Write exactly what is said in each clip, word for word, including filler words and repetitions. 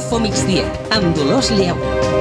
Info Migdia, amb Dolors Lleu.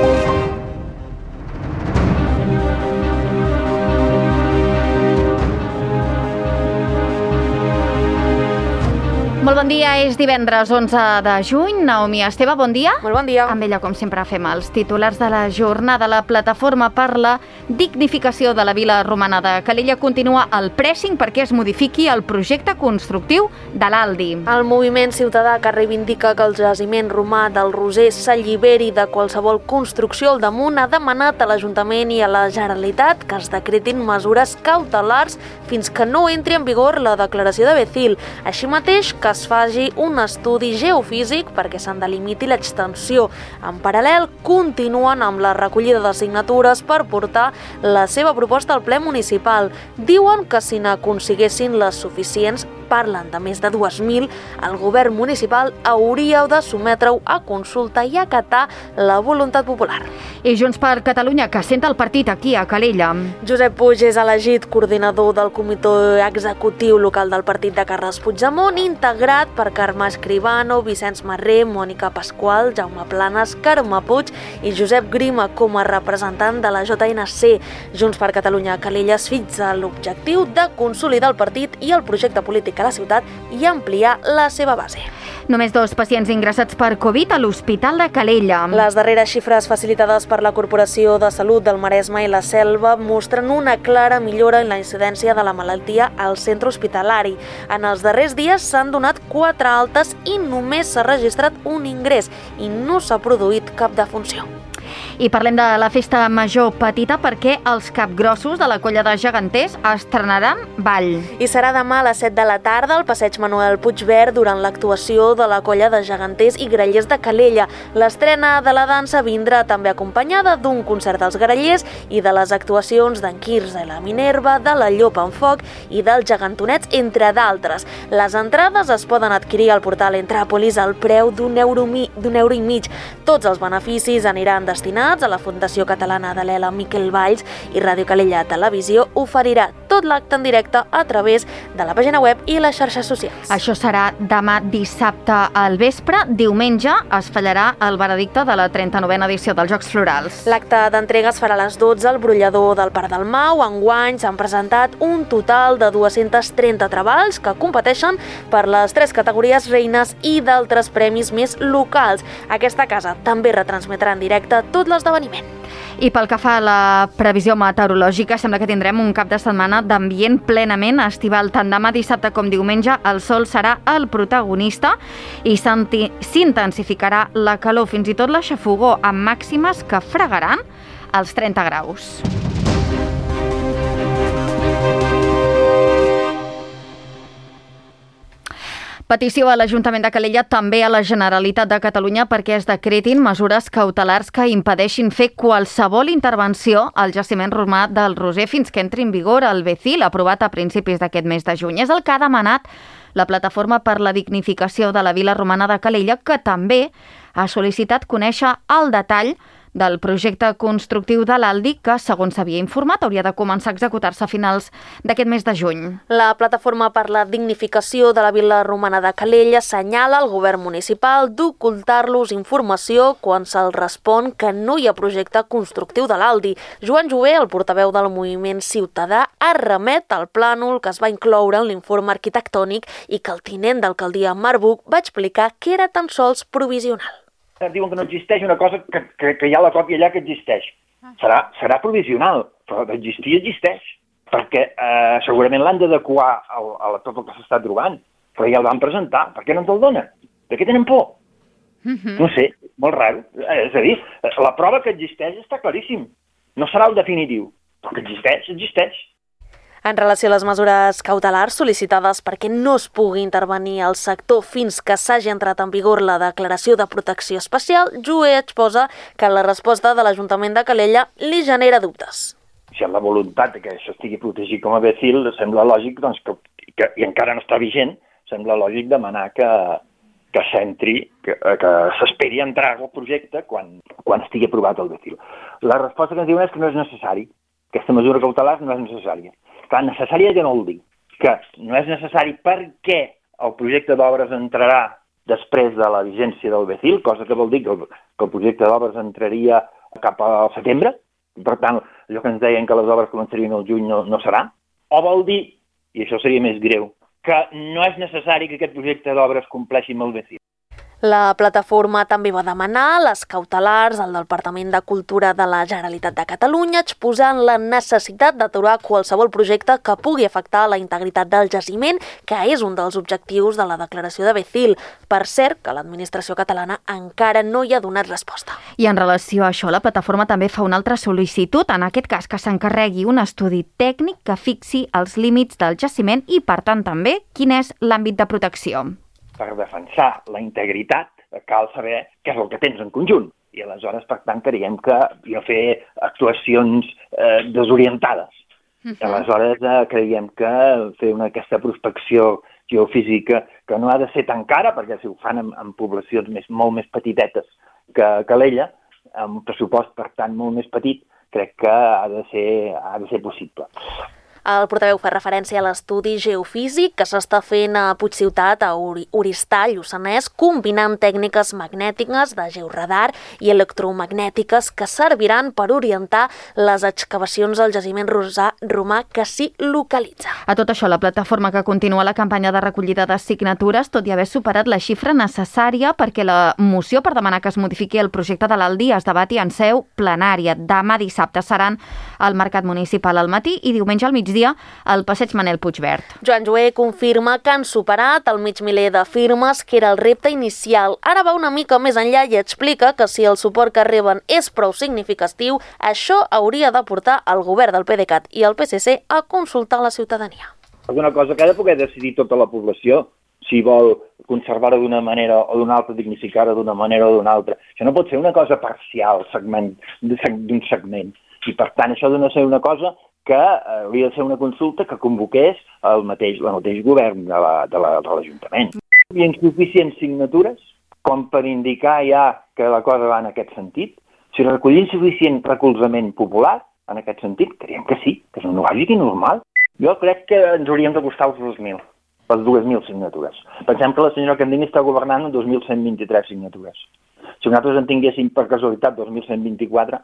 Molt bon dia, és divendres onze de juny. Naomi Esteve, bon dia. Molt bon dia. Amb ella, com sempre, fem els titulars de la jornada. La plataforma per la dignificació de la vila romana de Calella continua el pressing perquè es modifiqui el projecte constructiu de l'Aldi. El moviment ciutadà que reivindica que el jaciment romà del Roser s'alliberi de qualsevol construcció al damunt ha demanat a l'Ajuntament i a la Generalitat que es decretin mesures cautelars fins que no entri en vigor la declaració de Becil. Així mateix, que es faci un estudi geofísic perquè se'n delimiti l'extensió. En paral·lel, continuen amb la recollida de signatures per portar la seva proposta al ple municipal. Diuen que si n'aconseguessin les suficients, parlen de més de dues mil, el govern municipal hauria de sometre-ho a consulta i acatar la voluntat popular. I Junts per Catalunya, que senta el partit aquí a Calella. Josep Puig és elegit coordinador del comitè executiu local del partit de Carles Puigdemont, integrat per Carme Escribano, Vicenç Marré, Mònica Pasqual, Jaume Planes, Carme Puig i Josep Grima com a representant de la J N C. Junts per Catalunya a Calella es fixa l'objectiu de consolidar el partit i el projecte polític a la ciutat i ampliar la seva base. Només dos pacients ingressats per Covid a l'Hospital de Calella. Les darreres xifres facilitades per la Corporació de Salut del Maresme i la Selva mostren una clara millora en la incidència de la malaltia al centre hospitalari. En els darrers dies s'han donat quatre altes i només s'ha registrat un ingrés i no s'ha produït cap defunció. I parlem de la festa major petita perquè els capgrossos de la colla de geganters estrenaran ball. I serà demà a les set de la tarda al passeig Manuel Puigverd durant l'actuació de la colla de geganters i grallers de Calella. L'estrena de la dansa vindrà també acompanyada d'un concert dels grallers i de les actuacions d'en Quirze i la Minerva, de la Llop en Foc i dels gegantonets, entre d'altres. Les entrades es poden adquirir al portal Entràpolis al preu d'un euro, mi, d'un euro i mig. Tots els beneficis aniran destinats a la Fundació Catalana de l'Ela Miquel Valls i Ràdio Calella Televisió oferirà tot l'acte en directe a través de la pàgina web i les xarxes socials. Això serà demà dissabte al vespre. Diumenge es fallarà el veredicte de la trenta-novena edició dels Jocs Florals. L'acte d'entrega es farà a les dotze al brollador del Parc del Mau. Enguany s'han presentat un total de dues-centes trenta treballs que competeixen per les tres categories reines i d'altres premis més locals. Aquesta casa també retransmetrà en directe tot l'esdeveniment. I pel que fa a la previsió meteorològica, sembla que tindrem un cap de setmana d'ambient plenament estival. Tant demà dissabte com diumenge el sol serà el protagonista i s'intensificarà la calor, fins i tot la xafogor, amb màximes que fregaran els trenta graus. Petició a l'Ajuntament de Calella, també a la Generalitat de Catalunya, perquè es decretin mesures cautelars que impedeixin fer qualsevol intervenció al jaciment romà del Roser fins que entri en vigor el Becil, aprovat a principis d'aquest mes de juny. És el que ha demanat la Plataforma per la Dignificació de la Vila Romana de Calella, que també ha sol·licitat conèixer el detall del projecte constructiu de l'Aldi, que, segons s'havia informat, hauria de començar a executar-se a finals d'aquest mes de juny. La Plataforma per la Dignificació de la Vila Romana de Calella assenyala al govern municipal d'ocultar-los informació quan se'l respon que no hi ha projecte constructiu de l'Aldi. Joan Jové, el portaveu del moviment ciutadà, es remet al plànol que es va incloure en l'informe arquitectònic i que el tinent d'alcaldia Marc Buch va explicar que era tan sols provisional. Diuen que no existeix una cosa que, que, que hi ha la còpia allà que existeix. Serà, serà provisional, però d'existir existeix, perquè eh, segurament l'han d'adequar a, a tot el que s'està trobant, però ja el van presentar. Per què no ens el donen? De què tenen por? Mm-hmm. No sé, molt raro. És a dir, la prova que existeix està claríssim. No serà el definitiu, però que existeix, existeix. En relació a les mesures cautelars sol·licitades perquè no es pugui intervenir al sector fins que s'hagi entrat en vigor la declaració de protecció especial, Jové exposa que la resposta de l'Ajuntament de Calella li genera dubtes. Si hi ha la voluntat que això estigui protegit com a Becil, sembla lògic, doncs, que, que, i encara no està vigent, sembla lògic demanar que, que s'entri, que, que s'esperi entrar al projecte quan, quan estigui aprovat el Becil. La resposta que ens diuen és que no és necessari. Aquesta mesura cautelar no és necessària. Clar, necessària ja no vol dir que no és necessari perquè el projecte d'obres entrarà després de la vigència del B C I L, cosa que vol dir que el, que el projecte d'obres entraria cap al setembre, per tant, allò que ens deien que les obres començarien al juny no, no serà, o vol dir, i això seria més greu, que no és necessari que aquest projecte d'obres compleixi amb el B C I L. La plataforma també va demanar les cautelars al Departament de Cultura de la Generalitat de Catalunya, exposant la necessitat d'aturar qualsevol projecte que pugui afectar la integritat del jaciment, que és un dels objectius de la declaració de B C I L. Per cert, que l'administració catalana encara no hi ha donat resposta. I en relació a això, la plataforma també fa una altra sol·licitud, en aquest cas que s'encarregui un estudi tècnic que fixi els límits del jaciment i, per tant, també quin és l'àmbit de protecció. Per defensar la integritat cal saber què és el que tens en conjunt. I aleshores, per tant, creiem que hi ha fer actuacions eh, desorientades. Uh-huh. Aleshores, eh, creiem que fer una, aquesta prospecció geofísica, que no ha de ser tan cara, perquè si ho fan en, en poblacions més, molt més petitetes que, que l'ella, amb un pressupost, per tant, molt més petit, crec que ha de ser, ha de ser possible. El portaveu fa referència a l'estudi geofísic que s'està fent a Puigciutat, a Oristà, Lluçanès, combinant tècniques magnètiques de georadar i electromagnètiques que serviran per orientar les excavacions al jaciment romà que s'hi localitza. A tot això, la plataforma que continua la campanya de recollida de signatures, tot i haver superat la xifra necessària perquè la moció per demanar que es modifiqui el projecte de l'Aldi es debati en seu plenària. Demà dissabte seran al Mercat Municipal al matí i diumenge al migdia al Passeig Manel Puigverd. Joan Joé confirma que han superat el mig miler de firmes, que era el repte inicial. Ara va una mica més enllà i explica que si el suport que reben és prou significatiu, això hauria de portar el govern del PDeCAT i el P S C a consultar la ciutadania. És una cosa que ha de poder decidir tota la població, si vol conservar-ho d'una manera o d'una altra, dignificar-ho d'una manera o d'una altra. Això no pot ser una cosa parcial segment, d'un segment. I per tant, això ha de ser una cosa que hauria de ser una consulta que convoqués el mateix, el mateix govern de la, de la, de l'Ajuntament. Hi ha insuficients signatures com per indicar ja que la cosa va en aquest sentit. Si recollim suficient recolzament popular en aquest sentit, creiem que sí, que és un lògic i normal. Jo crec que ens hauríem de costar els dos mil, les dues mil signatures. Pensem que la senyora Candini està governant amb dos mil cent vint-i-tres signatures. Si nosaltres en tinguéssim per casualitat dos mil cent vint-i-quatre,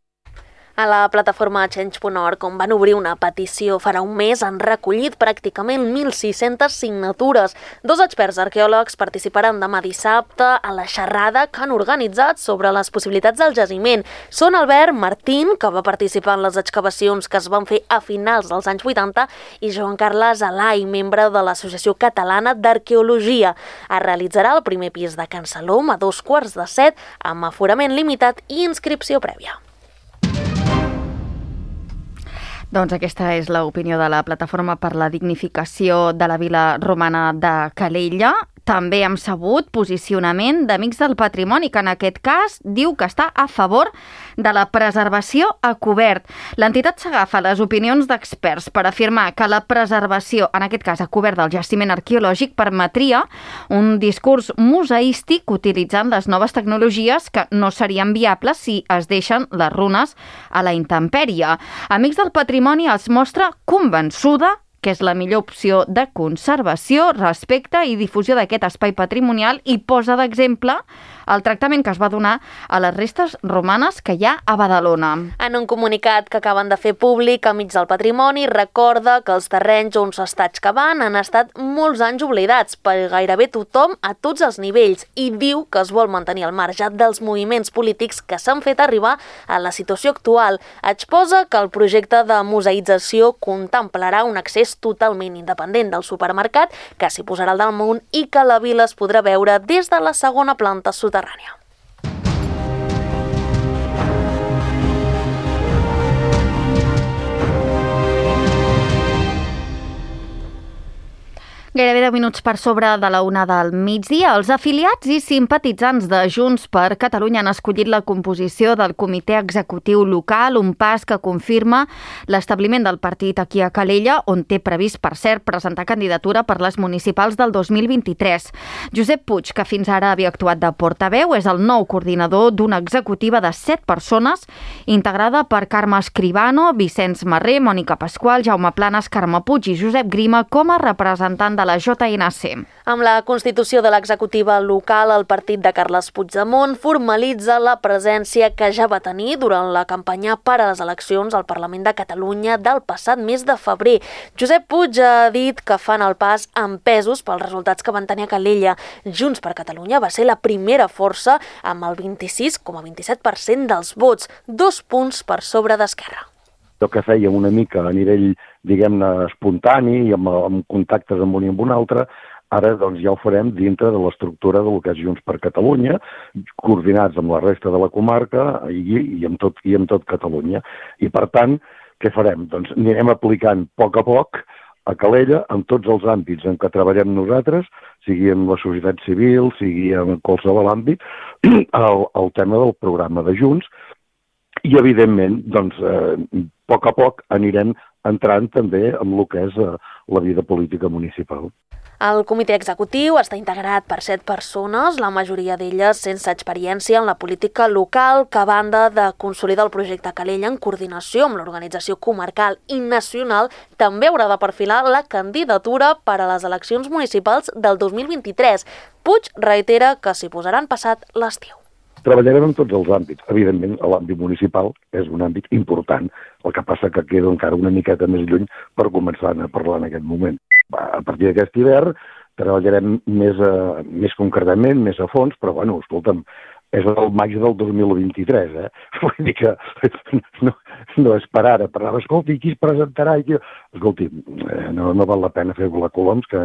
a la plataforma Change punt org, on van obrir una petició farà un mes, han recollit pràcticament mil sis-centes signatures. Dos experts arqueòlegs participaran demà dissabte a la xerrada que han organitzat sobre les possibilitats del jaciment. Són Albert Martín, que va participar en les excavacions que es van fer a finals dels anys vuitanta, i Joan Carles Alai, membre de l'Associació Catalana d'Arqueologia. Es realitzarà el primer pis de Can Salom a dos quarts de set, amb aforament limitat i inscripció prèvia. Doncs aquesta és l'opinió de la Plataforma per la Dignificació de la Vila Romana de Calella. També hem sabut posicionament d'Amics del Patrimoni, que en aquest cas diu que està a favor de la preservació a cobert. L'entitat s'agafa les opinions d'experts per afirmar que la preservació, en aquest cas a cobert del jaciment arqueològic, permetria un discurs museístic utilitzant les noves tecnologies que no serien viables si es deixen les runes a la intempèrie. Amics del Patrimoni es mostra convençuda que és la millor opció de conservació, respecte i difusió d'aquest espai patrimonial i posa d'exemple el tractament que es va donar a les restes romanes que hi ha a Badalona. En un comunicat que acaben de fer públic, Amics del Patrimoni recorda que els terrenys on s'està excavant han estat molts anys oblidats per gairebé tothom a tots els nivells i diu que es vol mantenir al marge dels moviments polítics que s'han fet arribar a la situació actual. Exposa que el projecte de museïtzació contemplarà un accés totalment independent del supermercat que s'hi posarà al damunt i que la vila es podrà veure des de la segona planta soterrània. Gairebé deu minuts per sobre de la una del migdia, els afiliats i simpatitzants de Junts per Catalunya han escollit la composició del comitè executiu local, un pas que confirma l'establiment del partit aquí a Calella, on té previst, per cert, presentar candidatura per les municipals del dos mil vint-i-tres. Josep Puig, que fins ara havia actuat de portaveu, és el nou coordinador d'una executiva de set persones, integrada per Carme Escribano, Vicenç Marré, Mònica Pasqual, Jaume Planes, Carme Puig i Josep Grima com a representant de de la J N C. Amb la constitució de l'executiva local, el partit de Carles Puigdemont formalitza la presència que ja va tenir durant la campanya per a les eleccions al Parlament de Catalunya del passat mes de febrer. Josep Puig ha dit que fan el pas empesos pels resultats que van tenir a Calella. Junts per Catalunya va ser la primera força amb el vint-i-sis coma vint-i-set per cent dels vots, dos punts per sobre d'Esquerra. El que fèiem una mica a nivell, diguem-ne, espontani i amb, amb contactes amb un i amb un altre, ara doncs, ja ho farem dintre de l'estructura del que és Junts per Catalunya, coordinats amb la resta de la comarca i, i, amb, tot, i amb tot Catalunya. I per tant, què farem? Doncs anirem aplicant a poc a poc a Calella en tots els àmbits en què treballem nosaltres, sigui en la societat civil, sigui en qualsevol àmbit, el, el tema del programa de Junts. I, evidentment, doncs, eh, a poc a poc anirem entrant també en el que és eh, la vida política municipal. El comitè executiu està integrat per set persones, la majoria d'elles sense experiència en la política local, que a banda de consolidar el projecte Calella en coordinació amb l'organització comarcal i nacional, també haurà de perfilar la candidatura per a les eleccions municipals del dos mil vint-i-tres. Puig reitera que s'hi posaran passat l'estiu. Treballarem en tots els àmbits. Evidentment, l'àmbit municipal és un àmbit important. El que passa que queda encara una miqueta més lluny per començar a parlar en aquest moment. A partir d'aquest hivern treballarem més, a, més concretament, més a fons, però, bueno, escolta'm, és el maig del dos mil vint-i-tres, eh? Vull dir que no, no és per ara. Per ara, escolti, qui es presentarà? Escolti, no, no val la pena fer volar coloms, que...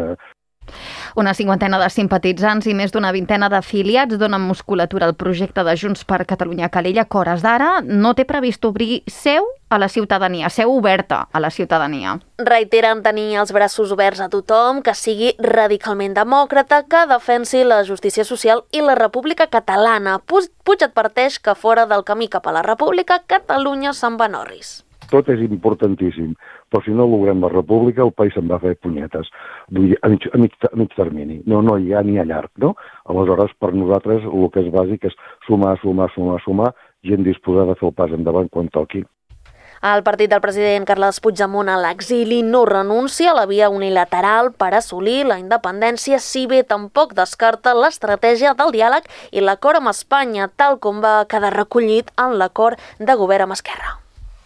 Una cinquantena de simpatitzants i més d'una vintena d'afiliats donen musculatura al projecte de Junts per Catalunya Calella, que a hores d'ara no té previst obrir seu a la ciutadania, seu oberta a la ciutadania. Reiteren tenir els braços oberts a tothom, que sigui radicalment demòcrata, que defensi la justícia social i la república catalana. Puig adverteix que fora del camí cap a la república, Catalunya se'n va en orris. Tot és importantíssim, però si no logrem la república, el país se'n va fer punyetes. Vull dir, a mig, a mig, a mig termini. No, no hi ha ni a llarg, no? Aleshores, per nosaltres, el que és bàsic és sumar, sumar, sumar, sumar, gent disposada a fer el pas endavant quan toqui. El partit del president Carles Puigdemont a l'exili no renuncia a la via unilateral per assolir la independència, si bé tampoc descarta l'estratègia del diàleg i l'acord amb Espanya, tal com va quedar recollit en l'acord de govern amb Esquerra.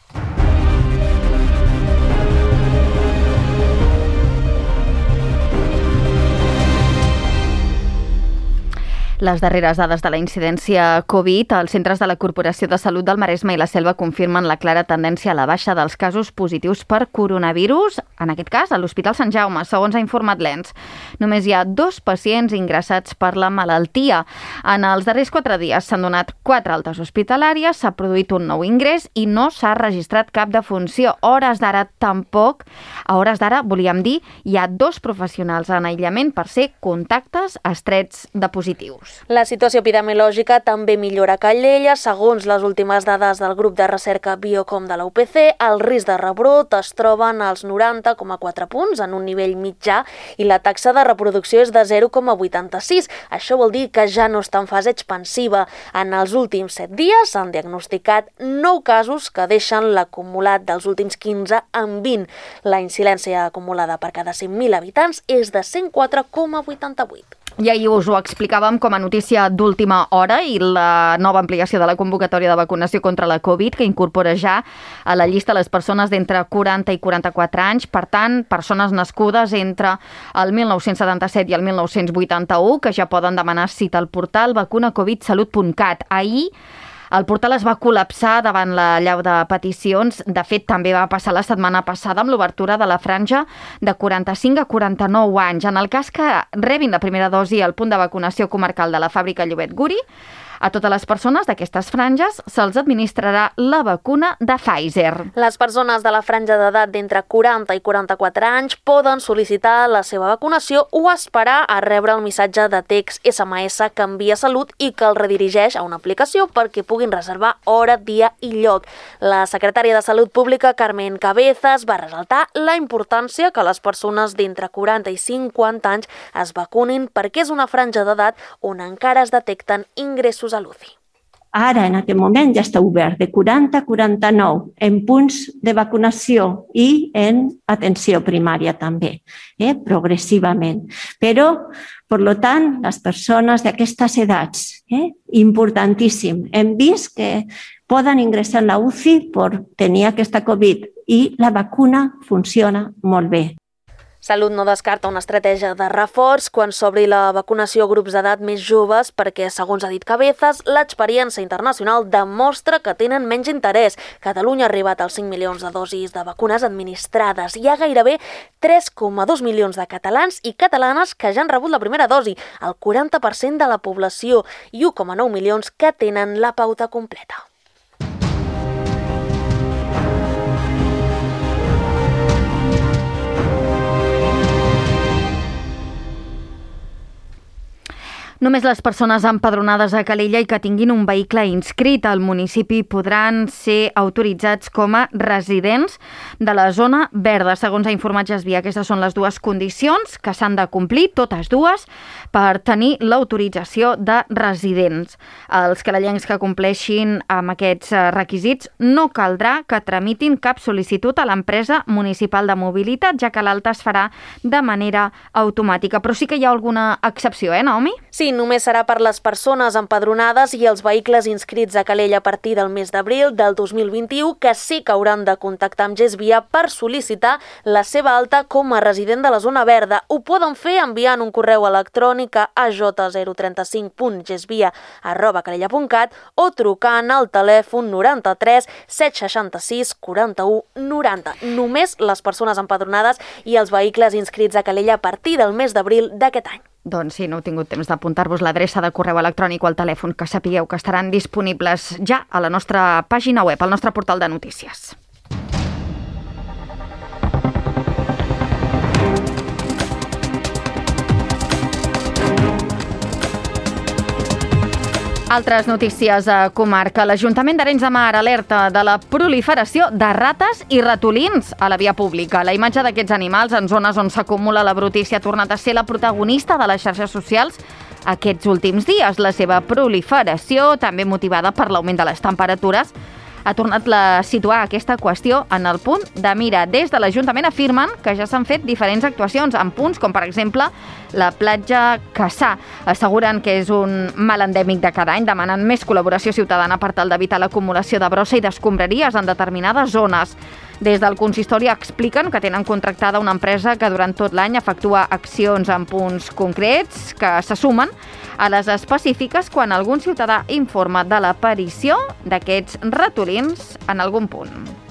Les darreres dades de la incidència Covid als centres de la Corporació de Salut del Maresme i la Selva confirmen la clara tendència a la baixa dels casos positius per coronavirus, en aquest cas a l'Hospital Sant Jaume, segons ha informat l'E N S. Només hi ha dos pacients ingressats per la malaltia. En els darrers quatre dies s'han donat quatre altes hospitalàries, s'ha produït un nou ingrés i no s'ha registrat cap defunció. A hores d'ara tampoc, a hores d'ara, volíem dir, hi ha dos professionals en aïllament per ser contactes estrets de positius. La situació epidemiològica també millora a Calella. Segons les últimes dades del grup de recerca Biocom de la U P C, el risc de rebrot es troben als noranta coma quatre punts, en un nivell mitjà, i la taxa de reproducció és de zero coma vuitanta-sis. Això vol dir que ja no està en fase expansiva. En els últims set dies s'han diagnosticat nou casos que deixen l'acumulat dels últims quinze en vint. La incidència acumulada per cada cent mil habitants és de cent quatre coma vuitanta-vuit. I ahir us ho explicàvem com a notícia d'última hora i la nova ampliació de la convocatòria de vacunació contra la Covid, que incorpora ja a la llista les persones d'entre quaranta i quaranta-quatre anys, per tant, persones nascudes entre el mil nou-cents setanta-set i el mil nou-cents vuitanta-u, que ja poden demanar cita al portal vacuna covid salut punt cat. Ahir el portal es va col·lapsar davant la llau de peticions. De fet, també va passar la setmana passada amb l'obertura de la franja de quaranta-cinc a quaranta-nou anys. En el cas que rebin la primera dosi al punt de vacunació comarcal de la fàbrica Llobet Guri, a totes les persones d'aquestes franges se'ls administrarà la vacuna de Pfizer. Les persones de la franja d'edat d'entre quaranta i quaranta-quatre anys poden sol·licitar la seva vacunació o esperar a rebre el missatge de text S M S que envia Salut i que el redirigeix a una aplicació perquè puguin reservar hora, dia i lloc. La secretària de Salut Pública, Carmen Cabezas, va ressaltar la importància que les persones d'entre quaranta i cinquanta anys es vacunin perquè és una franja d'edat on encara es detecten ingressos a l'U C I. ara en aquest moment ja està obert de quaranta a quaranta-nou en punts de vacunació i en atenció primària també, eh, progressivament. Però, per tant, les persones d'aquestes edats, eh, importantíssim, hem vist que poden ingressar en la U C I per tenir aquesta Covid i la vacuna funciona molt bé. Salut no descarta una estratègia de reforç quan s'obri la vacunació a grups d'edat més joves perquè, segons ha dit Cabezas, l'experiència internacional demostra que tenen menys interès. Catalunya ha arribat als cinc milions de dosis de vacunes administrades. Hi ha gairebé tres coma dos milions de catalans i catalanes que ja han rebut la primera dosi, el quaranta per cent de la població, i u coma nou milions que tenen la pauta completa. Només les persones empadronades a Calella i que tinguin un vehicle inscrit al municipi podran ser autoritzats com a residents de la zona verda. Segons ha informat Gesvia, aquestes són les dues condicions que s'han de complir, totes dues, per tenir l'autorització de residents. Els calellencs que compleixin amb aquests requisits no caldrà que tramitin cap sol·licitud a l'empresa municipal de mobilitat, ja que l'alta es farà de manera automàtica. Però sí que hi ha alguna excepció, eh, Naomi? Sí, només serà per les persones empadronades i els vehicles inscrits a Calella a partir del mes d'abril del dos mil vint-i-u, que sí que hauran de contactar amb Gesvia per sol·licitar la seva alta com a resident de la zona verda. Ho poden fer enviant un correu electrònic a a j zero trenta cinc punt gesvia arroba calella punt cat o trucant al telèfon noranta-tres set seixanta-sis quaranta-u noranta. Només les persones empadronades i els vehicles inscrits a Calella a partir del mes d'abril d'aquest any. Doncs sí, no heu tingut temps d'apuntar-vos l'adreça de correu electrònic o el telèfon, que sapigueu que estaran disponibles ja a la nostra pàgina web, al nostre portal de notícies. Altres notícies a comarca. L'Ajuntament d'Arenys de Mar alerta de la proliferació de rates i ratolins a la via pública. La imatge d'aquests animals en zones on s'acumula la brutícia ha tornat a ser la protagonista de les xarxes socials aquests últims dies. La seva proliferació, també motivada per l'augment de les temperatures, ha tornat a situar aquesta qüestió en el punt de mira. Des de l'Ajuntament afirmen que ja s'han fet diferents actuacions en punts com, per exemple, la platja Cassà. Asseguren que és un mal endèmic de cada any, demanen més col·laboració ciutadana per tal d'evitar l'acumulació de brossa i d'escombraries en determinades zones. Des del consistori expliquen que tenen contractada una empresa que durant tot l'any efectua accions en punts concrets que se sumen a les específiques quan algun ciutadà informa de l'aparició d'aquests ratolins en algun punt.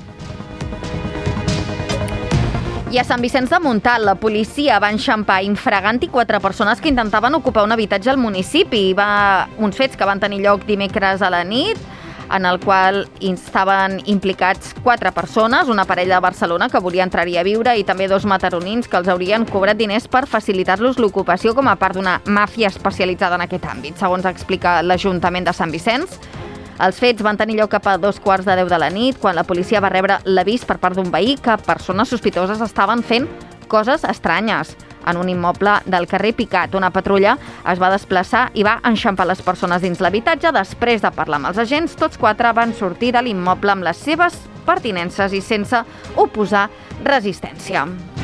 I a Sant Vicenç de Montalt, la policia va enxampar infraganti quatre persones que intentaven ocupar un habitatge al municipi. Va uns fets que van tenir lloc dimecres a la nit, en el qual estaven implicats quatre persones, una parella de Barcelona que volia entrar-hi a viure i també dos mataronins que els haurien cobrat diners per facilitar-los l'ocupació com a part d'una màfia especialitzada en aquest àmbit. Segons explica l'Ajuntament de Sant Vicenç, els fets van tenir lloc cap a dos quarts de deu de la nit, quan la policia va rebre l'avís per part d'un veí que persones sospitoses estaven fent coses estranyes en un immoble del carrer Picat. Una patrulla es va desplaçar i va enxampar les persones dins l'habitatge. Després de parlar amb els agents, tots quatre van sortir de l'immoble amb les seves pertinences i sense oposar resistència.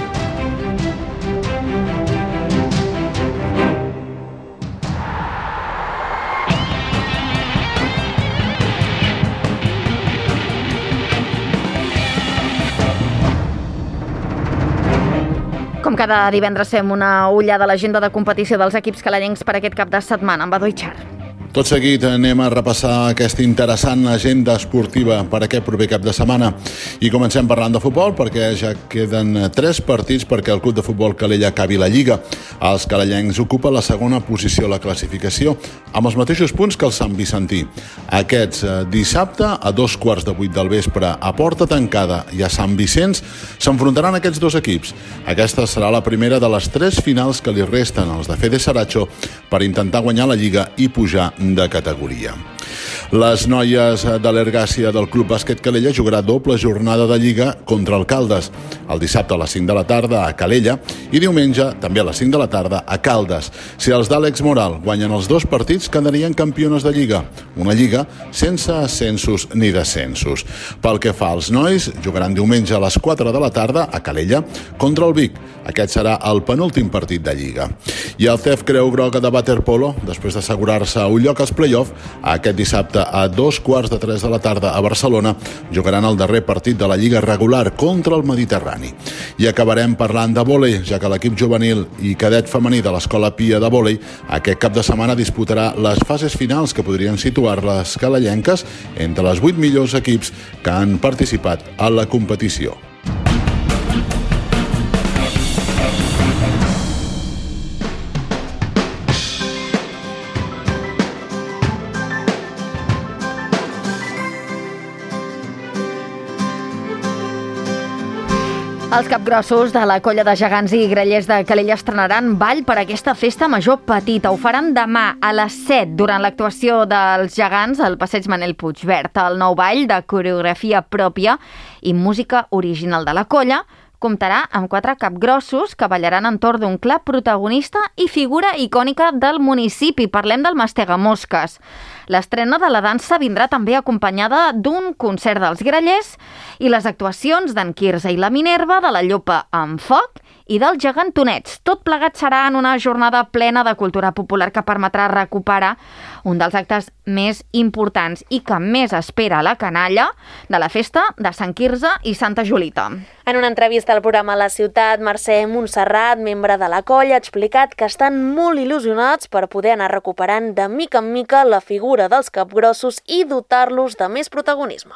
Com cada divendres fem una ullada a l'agenda de competició dels equips calellencs per aquest cap de setmana amb Badó i Char. Tot seguit anem a repassar aquesta interessant agenda esportiva per aquest proper cap de setmana. I comencem parlant de futbol, perquè ja queden tres partits perquè el club de futbol Calella acabi la Lliga. Els calellencs ocupen la segona posició a la classificació, amb els mateixos punts que el Sant Vicentí. Aquests dissabte, a dos quarts de vuit del vespre, a porta tancada i a Sant Vicenç, s'enfrontaran aquests dos equips. Aquesta serà la primera de les tres finals que li resten als de Fede Saracho per intentar guanyar la Lliga i pujar de categoria. Les noies de l'Ergàcia del Club Bàsquet Calella jugarà doble jornada de Lliga contra el Caldes. El dissabte a les cinc de la tarda a Calella i diumenge també a les cinc de la tarda a Caldes. Si els d'Àlex Moral guanyen els dos partits, quedarien campiones de Lliga. Una Lliga sense ascensos ni descensos. Pel que fa als nois, jugaran diumenge a les quatre de la tarda a Calella contra el Vic. Aquest serà el penúltim partit de Lliga. I el C E F Creu Groga de waterpolo, després d'assegurar-se un lloc als play-off, aquest dissabte a dos quarts de tres de la tarda a Barcelona jugaran el darrer partit de la Lliga regular contra el Mediterrani. I acabarem parlant de vòlei, ja que l'equip juvenil i cadet femení de l'Escola Pia de vòlei aquest cap de setmana disputarà les fases finals que podrien situar les calellenques entre les vuit millors equips que han participat a la competició. Els capgrossos de la colla de gegants i grallers de Calella estrenaran ball per aquesta festa major petita. Ho faran demà a les set durant l'actuació dels gegants al passeig Manel Puigverd. El nou ball de coreografia pròpia i música original de la colla comptarà amb quatre capgrossos que ballaran entorn d'un clar protagonista i figura icònica del municipi. Parlem del Mastegamosques. L'estrena de la dansa vindrà també acompanyada d'un concert dels grallers i les actuacions d'en Quirze i la Minerva, de la Llopa amb foc i dels gegantonets. Tot plegat serà en una jornada plena de cultura popular que permetrà recuperar un dels actes més importants i que més espera la canalla de la festa de Sant Quirze i Santa Julita. En una entrevista al programa La Ciutat, Mercè Montserrat, membre de la colla, ha explicat que estan molt il·lusionats per poder anar recuperant de mica en mica la figura dels capgrossos i dotar-los de més protagonisme.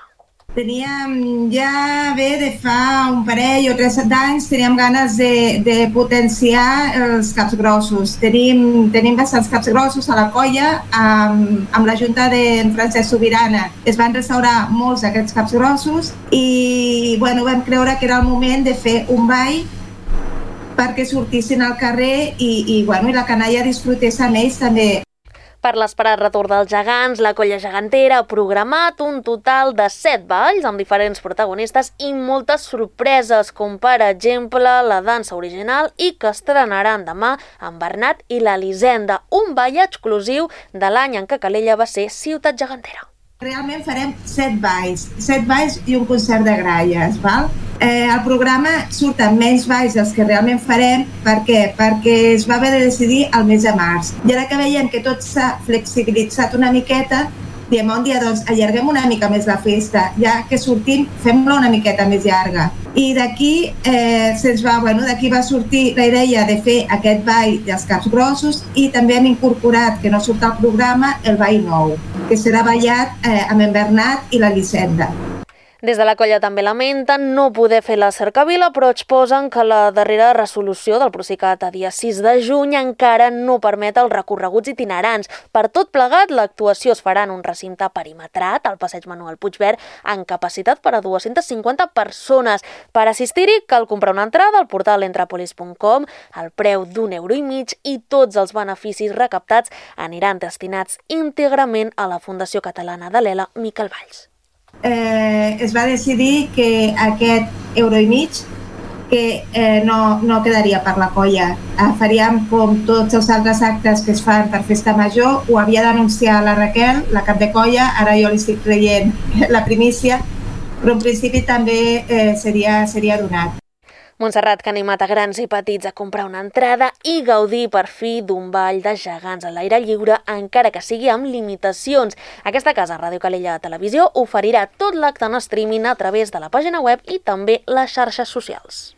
Teníem ja bé de fa un parell o tres d'anys teníem ganes de, de potenciar els caps grossos. Tenim, tenim bastants caps grossos a la colla, amb, amb la Junta d'en Francesc Subirana. Es van restaurar molts d'aquests caps grossos i bueno, vam creure que era el moment de fer un ball perquè sortissin al carrer i, i, bueno, i la canalla disfrutés amb ells també. Per l'esperat retorn dels gegants, la colla gegantera ha programat un total de set balls amb diferents protagonistes i moltes sorpreses, com per exemple la dansa original i que estrenaran demà amb Bernat i l'Elisenda, un ball exclusiu de l'any en què Calella va ser ciutat gegantera. Realment farem set balls, set balls i un concert de gralles, val? Eh, el programa surten menys balls dels que realment farem. Per què? Perquè es va haver de decidir al mes de març. I ara que veiem que tot s'ha flexibilitzat una miqueta, diem un dia, doncs, allarguem una mica més la festa, ja que sortim, fem-la una miqueta més llarga. I d'aquí eh, se'ns va, bueno, d'aquí va sortir la idea de fer aquest ball dels caps grossos i també hem incorporat, que no surt al programa, el ball nou, que serà ballat eh, amb en Bernat i l'Elisenda. Des de la colla també lamenten no poder fer la cercavila, però exposen que la darrera resolució del Procicat a dia sis de juny encara no permet els recorreguts itinerants. Per tot plegat, l'actuació es farà en un recinte perimetrat, al passeig Manuel Puigverd, amb capacitat per a dues-centes cinquanta persones. Per assistir-hi cal comprar una entrada al portal entrepolis punt com, al preu d'un euro i mig, i tots els beneficis recaptats aniran destinats íntegrament a la Fundació Catalana de l'Ela Miquel Valls. Eh, es va decidir que aquest euro i mig que eh, no, no quedaria per la colla. Eh, faríem com tots els altres actes que es fan per festa major. Ho havia d'anunciar la Raquel, la cap de colla, ara jo li estic creient la primícia, però en principi també eh, seria, seria donat. Montserrat, que ha animat a grans i petits a comprar una entrada i gaudir per fi d'un ball de gegants a l'aire lliure, encara que sigui amb limitacions. Aquesta casa, Ràdio Calella Televisió, oferirà tot l'acte en streaming a través de la pàgina web i també les xarxes socials.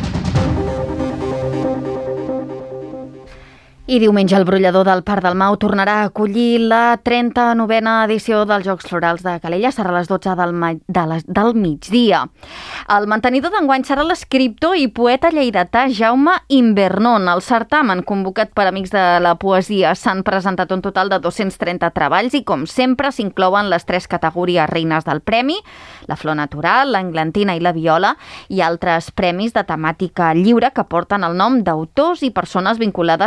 I diumenge el brollador del Parc del Mau tornarà a acollir la trenta-novena edició dels Jocs Florals de Calella. Serà a les dotze del, de les, del migdia. El mantenidor d'enguany serà l'escriptor i poeta lleidatà Jaume Invernon. El certamen, convocat per Amics de la Poesia, s'han presentat un total de dos-cents trenta treballs i, com sempre, s'inclouen les tres categories reines del premi, la flor natural, l'englantina i la viola, i altres premis de temàtica lliure que porten el nom d'autors i persones vinculades al món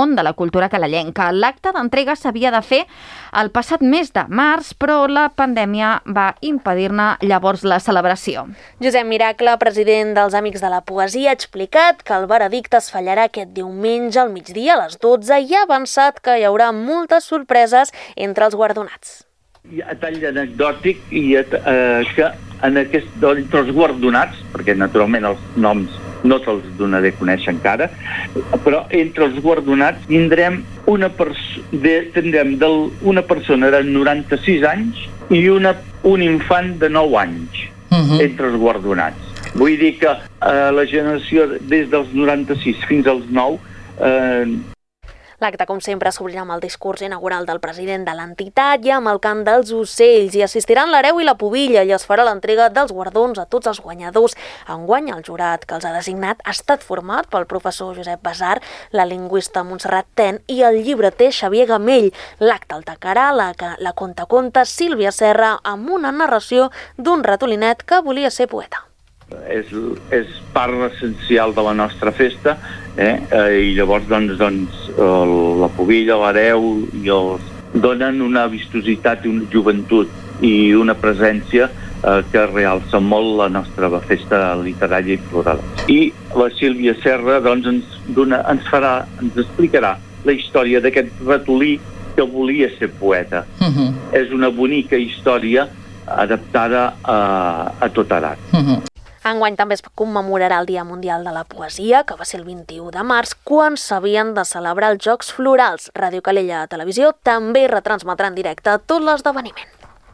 món de la cultura calellenca. L'acte d'entrega s'havia de fer el passat mes de març, però la pandèmia va impedir-ne llavors la celebració. Josep Miracle, president dels Amics de la Poesia, ha explicat que el veredicte es fallarà aquest diumenge al migdia a les dotze i ha avançat que hi haurà moltes sorpreses entre els guardonats. A tall anecdòtic i eh, que en aquest, entre els guardonats, perquè naturalment els noms no se'ls donaré a conèixer encara, però entre els guardonats tindrem una, perso de, tindrem del, una persona de noranta-sis anys i una, un infant de nou anys uh-huh. entre els guardonats. Vull dir que eh, la generació des dels noranta-sis fins als nou eh, L'acte, com sempre, s'obrirà amb el discurs inaugural del president de l'entitat i amb el cant dels ocells. Hi assistiran l'hereu i la pubilla i es farà l'entrega dels guardons a tots els guanyadors. Enguany, el jurat que els ha designat ha estat format pel professor Josep Basar, la lingüista Montserrat Ten i el llibreter Xavier Gamell. L'acte el tacarà la, la contaconta Sílvia Serra amb una narració d'un ratolinet que volia ser poeta. És, és part essencial de la nostra festa, eh? Eh, i llavors doncs, doncs, la pubilla, l'hereu i els donen una vistositat i una joventut i una presència eh, que realça molt la nostra festa literària i floral. I la Sílvia Serra doncs, ens, dona, ens, farà, ens explicarà la història d'aquest ratolí que volia ser poeta. Uh-huh. És una bonica història adaptada a, a tot Aran. Uh-huh. Enguany també es commemorarà el Dia Mundial de la Poesia, que va ser el vint-i-u de març, quan s'havien de celebrar els Jocs Florals. Ràdio Calella Televisió també retransmetrà en directe tot l'esdeveniment.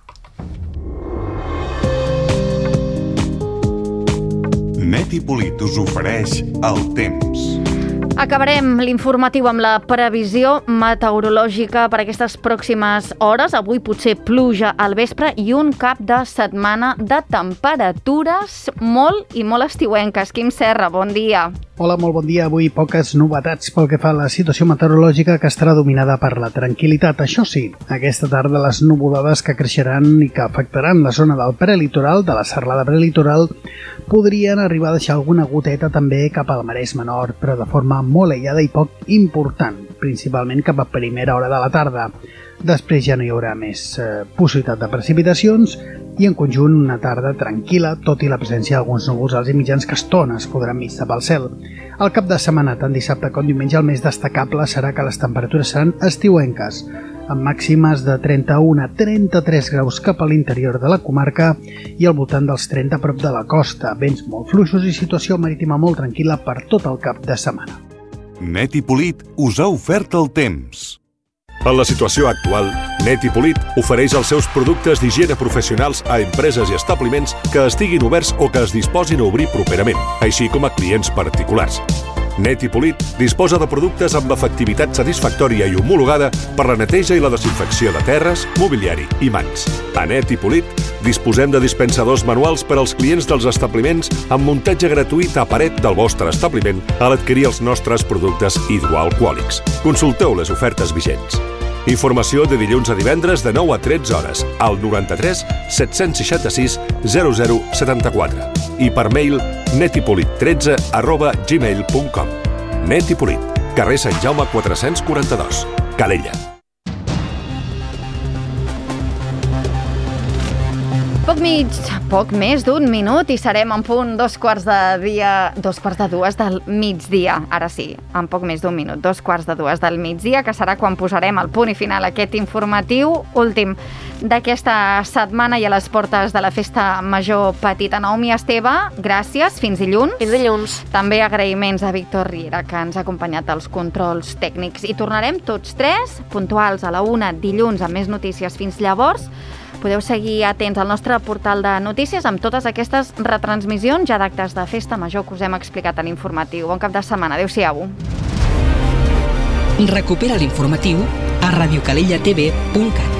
Net i Polit us ofereix el temps. Acabarem l'informatiu amb la previsió meteorològica per aquestes pròximes hores. Avui potser pluja al vespre i un cap de setmana de temperatures molt i molt estiuenques. Quim Serra, bon dia. Hola, molt bon dia. Avui poques novetats pel que fa a la situació meteorològica, que estarà dominada per la tranquil·litat. Això sí, aquesta tarda les nuvolades que creixeran i que afectaran la zona del prelitoral, de la serralada prelitoral, podrien arribar a deixar alguna goteta també cap al Maresme Nord, però de forma molt aïllada i poc important, principalment cap a primera hora de la tarda. Després ja no hi haurà més eh, possibilitat de precipitacions i en conjunt una tarda tranquil·la, tot i la presència d'alguns núvols alts i mitjans que estones podran vista pel cel. Al cap de setmana, tant dissabte com diumenge, el més destacable serà que les temperatures seran estiuenques, amb màximes de trenta-un a trenta-tres graus cap a l'interior de la comarca i al voltant dels trenta a prop de la costa, vents molt fluixos i situació marítima molt tranquil·la per tot el cap de setmana. Net i Polit us ha ofert el temps. En la situació actual, Net i Polit ofereix els seus productes d'higiene professionals a empreses i establiments que estiguin oberts o que es disposin a obrir properament, així com a clients particulars. Net i Polit disposa de productes amb efectivitat satisfactòria i homologada per la neteja i la desinfecció de terres, mobiliari i mans. A Net i Polit disposem de dispensadors manuals per als clients dels establiments amb muntatge gratuït a paret del vostre establiment a l'adquirir els nostres productes hidroalcohòlics. Consulteu les ofertes vigents. Informació de dilluns a divendres de nou a tretze hores al noranta-tres set-cents seixanta-sis zero zero setanta-quatre i per mail netipolit tretze arroba gmail punt com. Net i Polit, carrer Sant Jaume quatre-cents quaranta-dos, Calella. Poc mig, poc més d'un minut i serem en punt dos quarts de dia, dos quarts de dues del migdia. Ara sí, en poc més d'un minut, dos quarts de dues del migdia, que serà quan posarem el punt i final a aquest informatiu últim d'aquesta setmana i a les portes de la Festa Major Petita. Naomi Esteve, gràcies, fins dilluns. Fins dilluns. També agraïments a Víctor Riera, que ens ha acompanyat als controls tècnics. I tornarem tots tres, puntuals a la una, dilluns, amb més notícies. Fins llavors, podeu seguir atents al nostre portal de notícies amb totes aquestes retransmissions ja d'actes de Festa Major que us hem explicat a l'informatiu. Bon cap de setmana. Adéu-siau. Recupera l'informatiu a radiocalellatv punt cat.